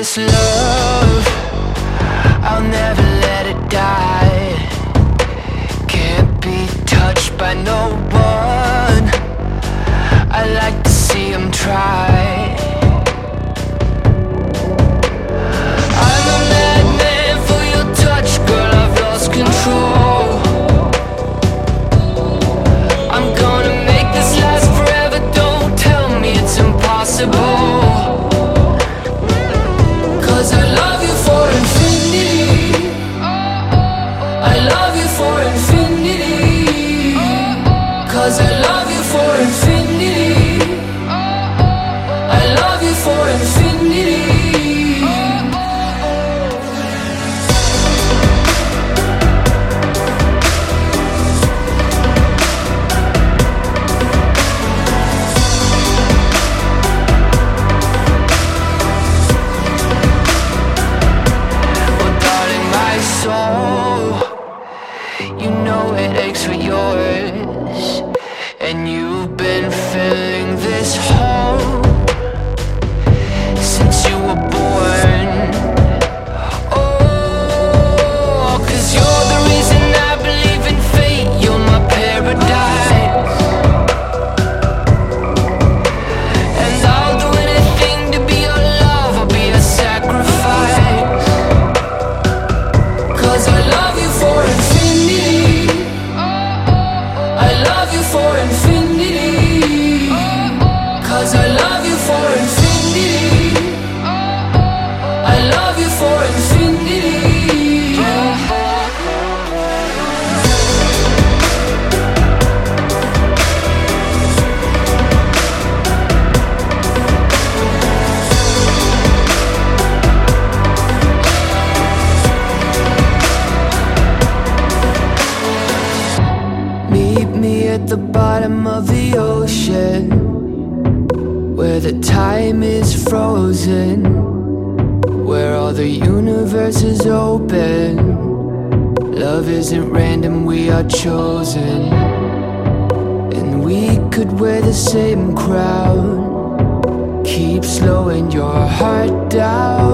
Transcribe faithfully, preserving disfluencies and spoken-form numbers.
this love, I'll never let it die. Can't be touched by no one, I like to see him try. I'm a madman for your touch, girl, I've lost control. I'm gonna make this last forever, don't tell me it's impossible. Cause I love you for infinity, I love you for infinity. Cause I love you for infinity, I love you for infinity. Well, darling, my soul, you know it aches for yours, and you've been filling this hole since you were born. Oh, cause you're the reason I believe in fate, you're my paradise. And I'll do anything to be your love, I'll be a sacrifice. Cause I love you for infinity, I love you for infinity. Cause I love you for infinity, I love you for infinity. Meet me at the bottom of the ocean, where the time is frozen, where all the universe is open. Love isn't random, we are chosen. And we could wear the same crown, keep slowing your heart down.